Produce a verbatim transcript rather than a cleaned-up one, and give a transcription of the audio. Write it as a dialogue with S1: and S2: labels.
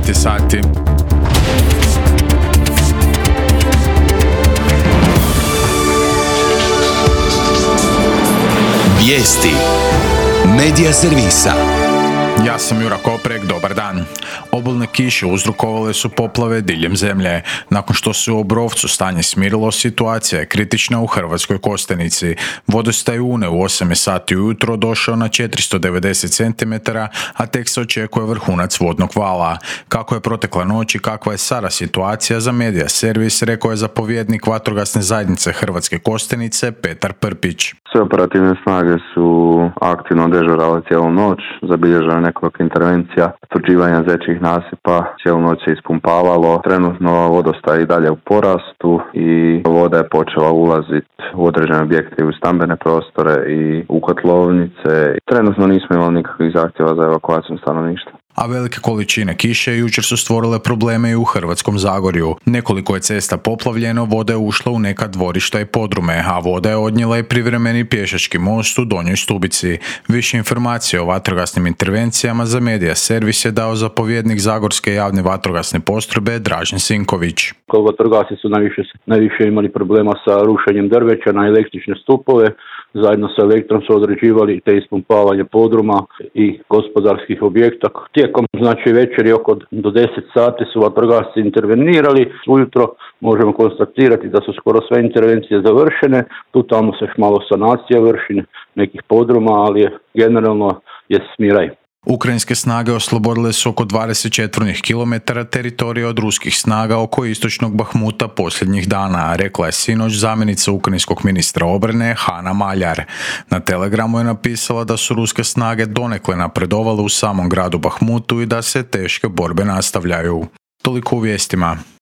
S1: devet je sati.
S2: Vijesti Medija servisa.
S1: Ja sam Jura Koprek, dobar dan. Obilne kiše uzrokovale su poplave diljem zemlje. Nakon što se u Obrovcu stanje smirilo, situacija je kritična u Hrvatskoj Kostajnici. Vodostaj Une u osam je sati ujutro došao na četiristo devedeset centimetara, a tek se očekuje vrhunac vodnog vala. Kako je protekla noć i kakva je sada situacija, za Medija servis rekao je zapovjednik vatrogasne zajednice Hrvatske Kostajnice Petar Prpić.
S3: Sve operativne snage su aktivno dežurale cijelu noć, zabilježeno nekoliko intervencija, utvrđivanja zečjih nasipa, cijelu noć se ispumpavalo. Trenutno vodostaj i dalje u porastu i voda je počela ulaziti u određene objekte i u stambene prostore i u kotlovnice. Trenutno nismo imali nikakvih zahtjeva za evakuaciju stanovništva.
S1: A velike količine kiše jučer su stvorile probleme i u Hrvatskom Zagorju. Nekoliko je cesta poplavljeno, voda je ušla u neka dvorišta i podrume, a voda je odnijela i privremeni pješački most u Donjoj Stubici. Više informacije o vatrogasnim intervencijama za Medija servis je dao zapovjednik Zagorske javne vatrogasne postrojbe Dražen Sinković.
S4: Vatrogasci su najviše, najviše imali problema sa rušenjem drveća na električne stupove. Zajedno sa elektrom su određivali te ispumpavanje podruma i gospodarskih objekta. Tijekom znači večeri oko do deset sati su vatrogasci intervenirali. Ujutro možemo konstatirati da su skoro sve intervencije završene. Tu tamo se još malo sanacija vrši nekih podruma, ali je, generalno je smiraj.
S1: Ukrajinske snage oslobodile su oko dvadeset četvornih kilometara teritorija od ruskih snaga oko istočnog Bahmuta posljednjih dana, rekla je sinoć zamjenica ukrajinskog ministra obrane Hana Maljar. Na Telegramu je napisala da su ruske snage donekle napredovale u samom gradu Bahmutu i da se teške borbe nastavljaju. Toliko u vijestima.